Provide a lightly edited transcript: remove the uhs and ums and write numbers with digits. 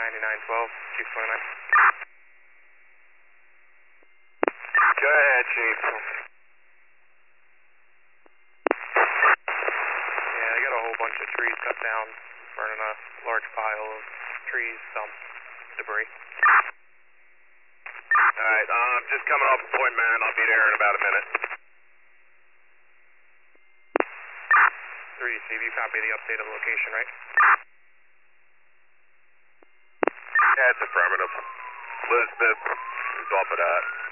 9912, Chief 29. Go ahead, Chief. Yeah, I got a whole bunch of trees cut down, burning a large pile of trees, some debris. Alright, just coming off a point, man. I'll be there in about a minute. 3, Steve, you copy the updated location, right? Yeah, it's affirmative. Elizabeth is off of that.